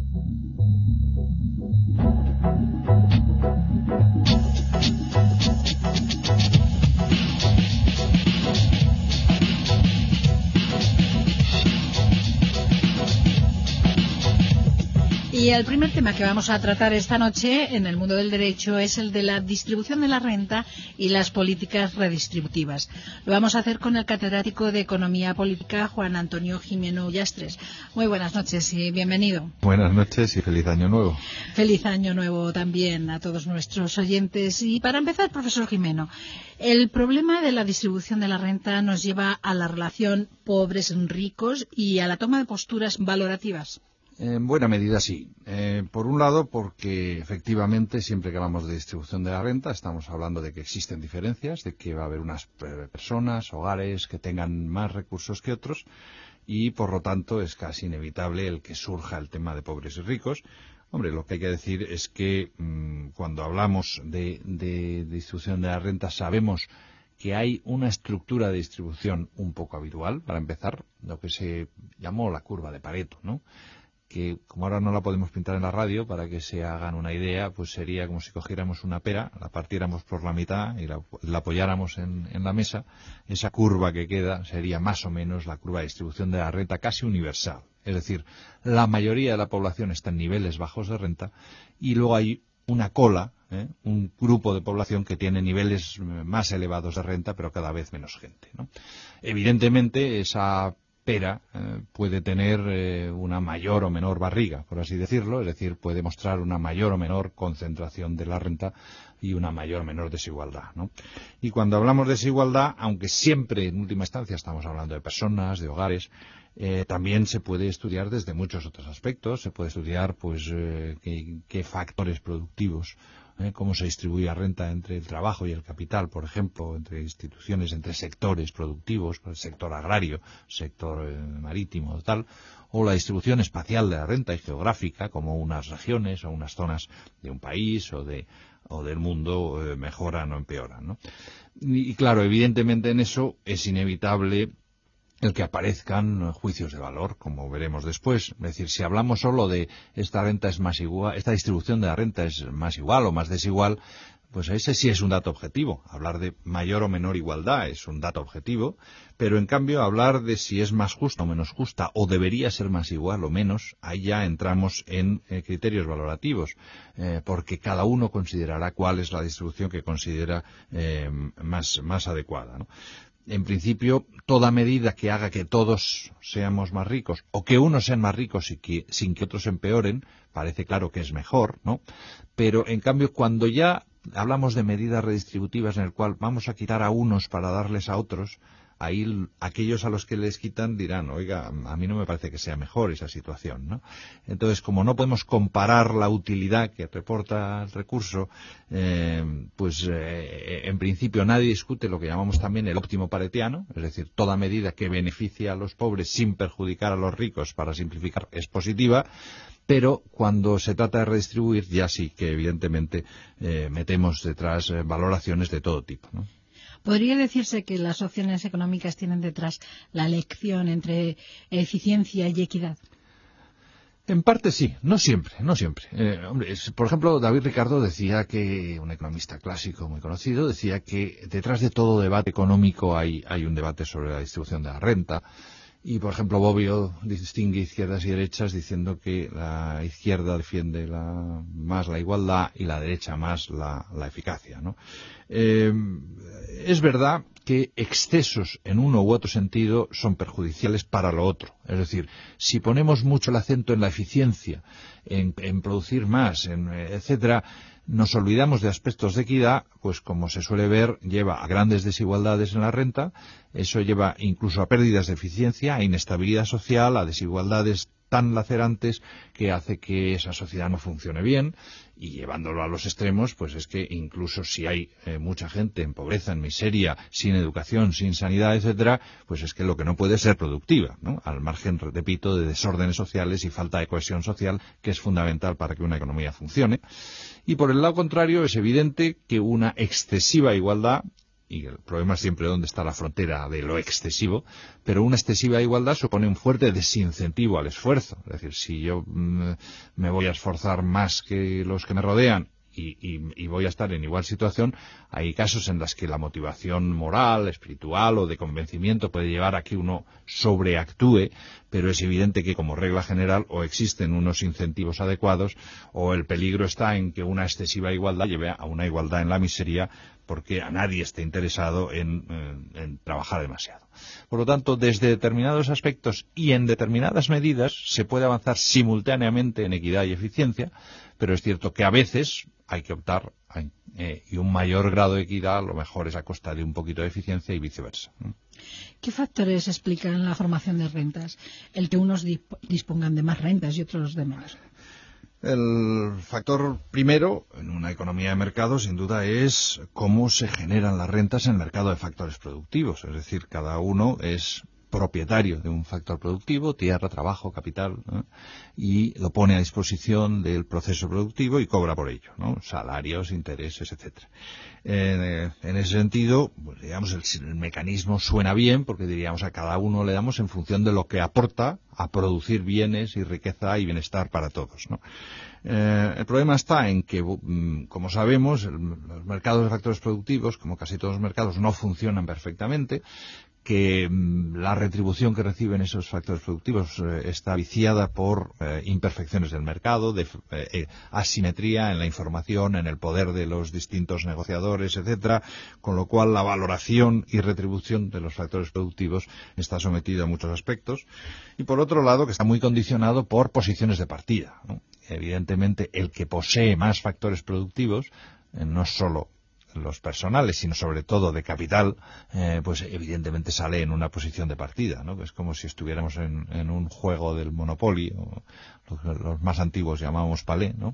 Y el primer tema que vamos a tratar esta noche en el mundo del derecho es el de la distribución de la renta y las políticas redistributivas. Lo vamos a hacer con el catedrático de Economía Política, Juan Antonio Gimeno Ullastres. Muy buenas noches y bienvenido. Buenas noches y feliz año nuevo. Feliz año nuevo también a todos nuestros oyentes. Y para empezar, profesor Gimeno, el problema de la distribución de la renta nos lleva a la relación pobres-ricos y a la toma de posturas valorativas. En buena medida sí. Por un lado, porque efectivamente siempre que hablamos de distribución de la renta estamos hablando de que existen diferencias, de que va a haber unas personas, hogares que tengan más recursos que otros y por lo tanto es casi inevitable el que surja el tema de pobres y ricos. Hombre, lo que hay que decir es que cuando hablamos de distribución de la renta sabemos que hay una estructura de distribución un poco habitual, para empezar, lo que se llamó la curva de Pareto, ¿no? Que como ahora no la podemos pintar en la radio, para que se hagan una idea, pues sería como si cogiéramos una pera, la partiéramos por la mitad y la apoyáramos en la mesa. Esa curva que queda sería más o menos la curva de distribución de la renta casi universal. Es decir, la mayoría de la población está en niveles bajos de renta y luego hay una cola, un grupo de población que tiene niveles más elevados de renta, pero cada vez menos gente, ¿no? Evidentemente, esa pera puede tener una mayor o menor barriga, por así decirlo, es decir, puede mostrar una mayor o menor concentración de la renta y una mayor o menor desigualdad, ¿no? Y cuando hablamos de desigualdad, aunque siempre en última instancia estamos hablando de personas, de hogares, también se puede estudiar desde muchos otros aspectos. Se puede estudiar pues qué factores productivos, cómo se distribuye la renta entre el trabajo y el capital, por ejemplo, entre instituciones, entre sectores productivos, el sector agrario, sector marítimo, tal, o la distribución espacial de la renta y geográfica, como unas regiones o unas zonas de un país o del mundo mejoran o empeoran, ¿no? Y claro, evidentemente en eso es inevitable el que aparezcan juicios de valor, como veremos después. Es decir, si hablamos solo de esta renta es más igual, esta distribución de la renta es más igual o más desigual, pues ese sí es un dato objetivo. Hablar de mayor o menor igualdad es un dato objetivo, pero en cambio hablar de si es más justa o menos justa o debería ser más igual o menos, ahí ya entramos en criterios valorativos, porque cada uno considerará cuál es la distribución que considera más adecuada, ¿no? En principio, toda medida que haga que todos seamos más ricos o que unos sean más ricos sin que otros empeoren, parece claro que es mejor, ¿no? Pero, en cambio, cuando ya hablamos de medidas redistributivas en el cual vamos a quitar a unos para darles a otros, ahí aquellos a los que les quitan dirán, oiga, a mí no me parece que sea mejor esa situación, ¿no? Entonces, como no podemos comparar la utilidad que reporta el recurso, en principio nadie discute lo que llamamos también el óptimo paretiano, es decir, toda medida que beneficie a los pobres sin perjudicar a los ricos, para simplificar, es positiva. Pero cuando se trata de redistribuir, ya sí que evidentemente metemos detrás valoraciones de todo tipo, ¿no? ¿Podría decirse que las opciones económicas tienen detrás la elección entre eficiencia y equidad? En parte sí, no siempre. Por ejemplo, David Ricardo decía que, un economista clásico muy conocido, decía que detrás de todo debate económico hay un debate sobre la distribución de la renta. Y, por ejemplo, Bobbio distingue izquierdas y derechas diciendo que la izquierda defiende más la igualdad y la derecha más la eficacia, ¿no? Es verdad que excesos en uno u otro sentido son perjudiciales para lo otro. Es decir, si ponemos mucho el acento en la eficiencia, en producir más, etcétera, nos olvidamos de aspectos de equidad, pues como se suele ver, lleva a grandes desigualdades en la renta, eso lleva incluso a pérdidas de eficiencia, a inestabilidad social, a desigualdades tan lacerantes que hace que esa sociedad no funcione bien, y llevándolo a los extremos, pues es que incluso si hay mucha gente en pobreza, en miseria, sin educación, sin sanidad, etcétera, pues es que lo que no puede es ser productiva, ¿no? Al margen, repito, de desórdenes sociales y falta de cohesión social, que es fundamental para que una economía funcione. Y por el lado contrario, es evidente que una excesiva igualdad y el problema es siempre dónde está la frontera de lo excesivo, pero una excesiva igualdad supone un fuerte desincentivo al esfuerzo. Es decir, si yo me voy a esforzar más que los que me rodean y voy a estar en igual situación, hay casos en los que la motivación moral, espiritual o de convencimiento puede llevar a que uno sobreactúe, pero es evidente que como regla general o existen unos incentivos adecuados o el peligro está en que una excesiva igualdad lleve a una igualdad en la miseria, porque a nadie está interesado en trabajar demasiado. Por lo tanto, desde determinados aspectos y en determinadas medidas se puede avanzar simultáneamente en equidad y eficiencia, pero es cierto que a veces hay que optar y un mayor grado de equidad a lo mejor es a costa de un poquito de eficiencia y viceversa. ¿Qué factores explican la formación de rentas? El que unos dispongan de más rentas y otros de menos. El factor primero en una economía de mercado, sin duda, es cómo se generan las rentas en el mercado de factores productivos. Es decir, cada uno es propietario de un factor productivo, tierra, trabajo, capital, ¿no? Y lo pone a disposición del proceso productivo y cobra por ello, ¿no? Salarios, intereses, etcétera. En ese sentido, pues, digamos, el mecanismo suena bien porque diríamos a cada uno le damos en función de lo que aporta a producir bienes y riqueza y bienestar para todos, ¿no? El problema está en que, como sabemos, los mercados de factores productivos, como casi todos los mercados, no funcionan perfectamente, que la retribución que reciben esos factores productivos está viciada por imperfecciones del mercado, de asimetría en la información, en el poder de los distintos negociadores, etcétera, con lo cual la valoración y retribución de los factores productivos está sometida a muchos aspectos, y por otro lado que está muy condicionado por posiciones de partida, ¿no? Evidentemente el que posee más factores productivos, no solo los personales, sino sobre todo de capital, pues evidentemente sale en una posición de partida, ¿no? Es como si estuviéramos en un juego del Monopoly, o los más antiguos llamábamos palé, ¿no?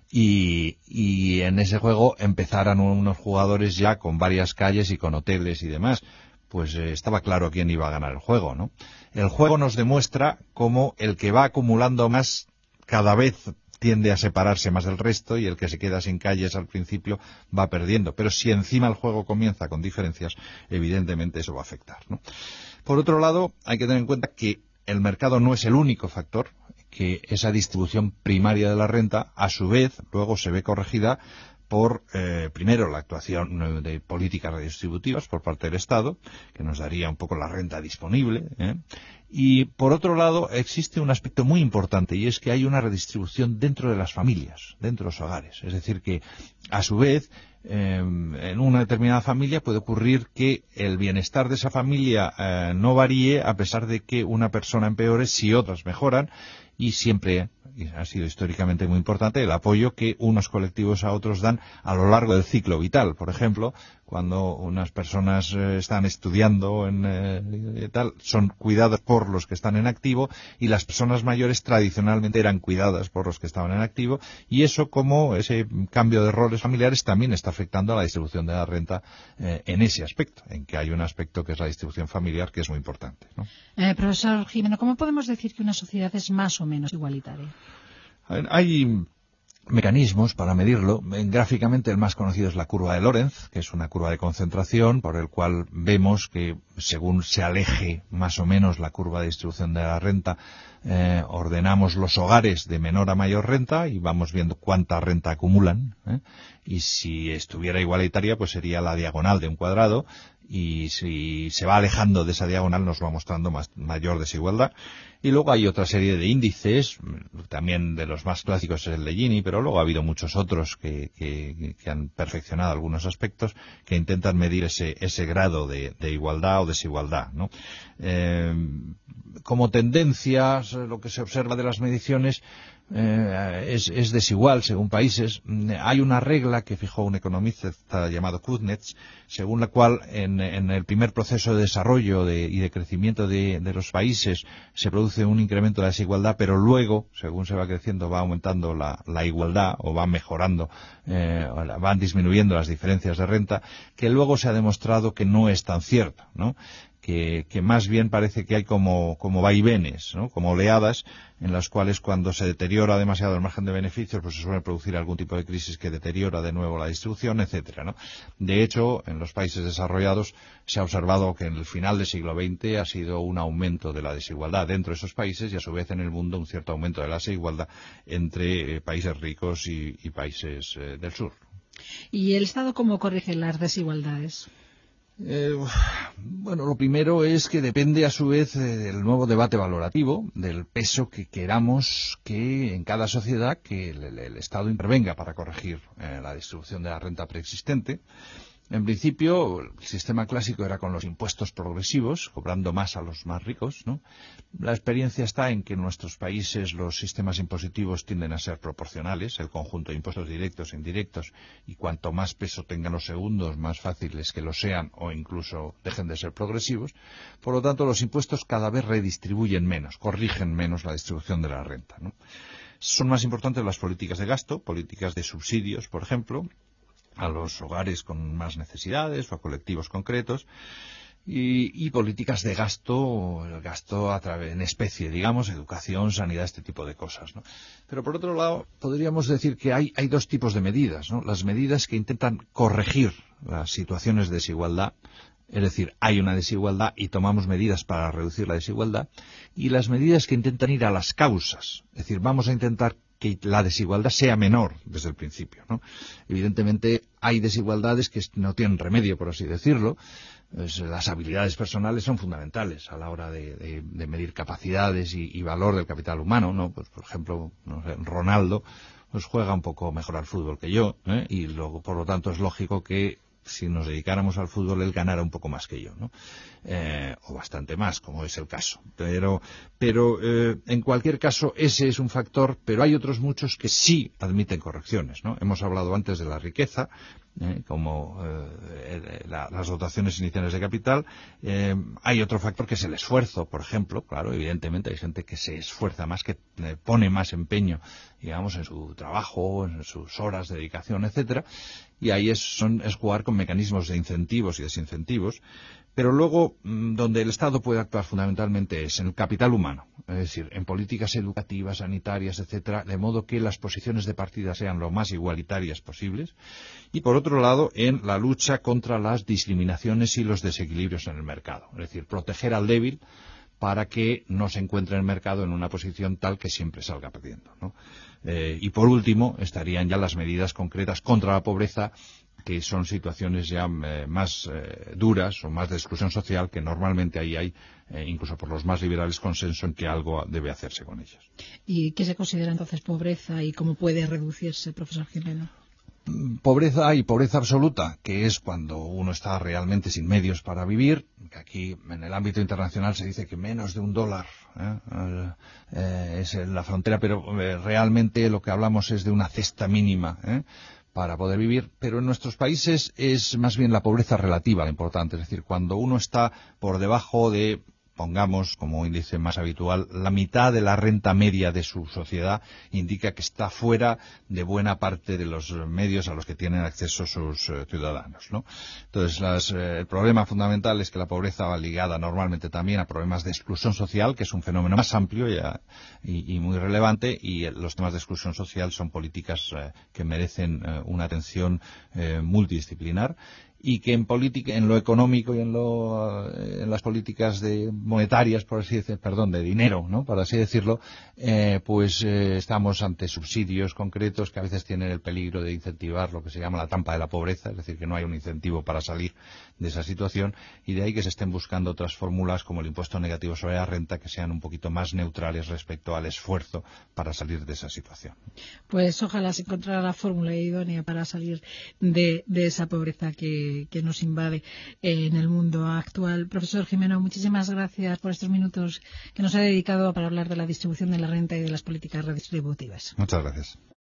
Y en ese juego empezaran unos jugadores ya con varias calles y con hoteles y demás. Pues estaba claro quién iba a ganar el juego, ¿no? El juego nos demuestra cómo el que va acumulando más cada vez tiende a separarse más del resto y el que se queda sin calles al principio va perdiendo. Pero si encima el juego comienza con diferencias, evidentemente eso va a afectar, ¿no? Por otro lado, hay que tener en cuenta que el mercado no es el único factor, que esa distribución primaria de la renta, a su vez, luego se ve corregida por, primero, la actuación de políticas redistributivas por parte del Estado, que nos daría un poco la renta disponible, y, por otro lado, existe un aspecto muy importante, y es que hay una redistribución dentro de las familias, dentro de los hogares. Es decir, que, a su vez, en una determinada familia puede ocurrir que el bienestar de esa familia no varíe, a pesar de que una persona empeore si otras mejoran, y siempre ha sido históricamente muy importante el apoyo que unos colectivos a otros dan a lo largo del ciclo vital. Por ejemplo, cuando unas personas están estudiando son cuidadas por los que están en activo, y las personas mayores tradicionalmente eran cuidadas por los que estaban en activo, y eso, como ese cambio de roles familiares, también está afectando a la distribución de la renta en ese aspecto, en que hay un aspecto que es la distribución familiar que es muy importante, ¿no? Profesor Gimeno, ¿cómo podemos decir que una sociedad es más o menos igualitaria? Hay mecanismos para medirlo. Gráficamente el más conocido es la curva de Lorentz, que es una curva de concentración por el cual vemos que según se aleje más o menos la curva de distribución de la renta, ordenamos los hogares de menor a mayor renta y vamos viendo cuánta renta acumulan, y si estuviera igualitaria pues sería la diagonal de un cuadrado, y si se va alejando de esa diagonal nos va mostrando mayor desigualdad. Y luego hay otra serie de índices, también de los más clásicos es el de Gini, pero luego ha habido muchos otros que han perfeccionado algunos aspectos que intentan medir ese grado de igualdad o desigualdad, ¿no? Como tendencias, lo que se observa de las mediciones es desigual según países. Hay una regla que fijó un economista llamado Kuznets, según la cual en el primer proceso de desarrollo y de crecimiento de los países se produce un incremento de la desigualdad, pero luego, según se va creciendo, va aumentando la igualdad, o va mejorando, van disminuyendo las diferencias de renta, que luego se ha demostrado que no es tan cierto, ¿no? que más bien parece que hay como vaivenes, ¿no? Como oleadas en las cuales cuando se deteriora demasiado el margen de beneficios, pues se suele producir algún tipo de crisis que deteriora de nuevo la distribución, etcétera, ¿no? De hecho, en los países desarrollados se ha observado que en el final del siglo XX ha sido un aumento de la desigualdad dentro de esos países y a su vez en el mundo un cierto aumento de la desigualdad entre países ricos y países del sur. ¿Y el Estado cómo corrige las desigualdades? Bueno, lo primero es que depende a su vez del nuevo debate valorativo, del peso que queramos que en cada sociedad que el Estado intervenga para corregir la distribución de la renta preexistente. En principio, el sistema clásico era con los impuestos progresivos, cobrando más a los más ricos, ¿no? La experiencia está en que en nuestros países los sistemas impositivos tienden a ser proporcionales, el conjunto de impuestos directos e indirectos, y cuanto más peso tengan los segundos, más fácil es que lo sean o incluso dejen de ser progresivos. Por lo tanto, los impuestos cada vez redistribuyen menos, corrigen menos la distribución de la renta, ¿no? Son más importantes las políticas de gasto, políticas de subsidios, por ejemplo, a los hogares con más necesidades o a colectivos concretos y políticas de gasto, el gasto en especie, digamos, educación, sanidad, este tipo de cosas, ¿no? Pero por otro lado, podríamos decir que hay dos tipos de medidas, ¿no? Las medidas que intentan corregir las situaciones de desigualdad, es decir, hay una desigualdad y tomamos medidas para reducir la desigualdad, y las medidas que intentan ir a las causas, es decir, vamos a intentar que la desigualdad sea menor desde el principio, ¿no? Evidentemente hay desigualdades que no tienen remedio, por así decirlo. Pues las habilidades personales son fundamentales a la hora de medir capacidades y valor del capital humano, ¿no? Pues por ejemplo, no sé, Ronaldo pues juega un poco mejor al fútbol que yo, y luego por lo tanto es lógico que si nos dedicáramos al fútbol él ganara un poco más que yo, ¿no? O bastante más, como es el caso. Pero en cualquier caso ese es un factor, pero hay otros muchos que sí admiten correcciones, ¿no? Hemos hablado antes de la riqueza, como las dotaciones iniciales de capital. Hay otro factor que es el esfuerzo, por ejemplo. Claro, evidentemente hay gente que se esfuerza más, que pone más empeño, digamos, en su trabajo, en sus horas de dedicación, etcétera, y ahí es jugar con mecanismos de incentivos y desincentivos. Pero luego, donde el Estado puede actuar fundamentalmente es en el capital humano, es decir, en políticas educativas, sanitarias, etcétera, de modo que las posiciones de partida sean lo más igualitarias posibles. Y por otro lado, en la lucha contra las discriminaciones y los desequilibrios en el mercado, es decir, proteger al débil para que no se encuentre el mercado en una posición tal que siempre salga perdiendo, ¿no? Y por último, estarían ya las medidas concretas contra la pobreza, que son situaciones ya más duras o más de exclusión social, que normalmente ahí hay, incluso por los más liberales, consenso en que algo debe hacerse con ellas. ¿Y qué se considera entonces pobreza y cómo puede reducirse, profesor Gimeno? Pobreza y pobreza absoluta, que es cuando uno está realmente sin medios para vivir, que aquí en el ámbito internacional se dice que menos de $1 es la frontera, pero realmente lo que hablamos es de una cesta mínima para poder vivir, pero en nuestros países es más bien la pobreza relativa la importante, es decir, cuando uno está por debajo de, pongamos como índice más habitual, la mitad de la renta media de su sociedad, indica que está fuera de buena parte de los medios a los que tienen acceso sus ciudadanos, ¿no? Entonces, el problema fundamental es que la pobreza va ligada normalmente también a problemas de exclusión social, que es un fenómeno más amplio y muy relevante, y los temas de exclusión social son políticas que merecen una atención multidisciplinar, y que en lo económico y en las políticas monetarias, por así decir, de dinero, ¿no? Por así decirlo, estamos ante subsidios concretos que a veces tienen el peligro de incentivar lo que se llama la trampa de la pobreza, es decir, que no hay un incentivo para salir de esa situación, y de ahí que se estén buscando otras fórmulas como el impuesto negativo sobre la renta, que sean un poquito más neutrales respecto al esfuerzo para salir de esa situación. Pues ojalá se encontrara la fórmula idónea para salir de esa pobreza que nos invade en el mundo actual. Profesor Gimeno, muchísimas gracias por estos minutos que nos ha dedicado para hablar de la distribución de la renta y de las políticas redistributivas. Muchas gracias.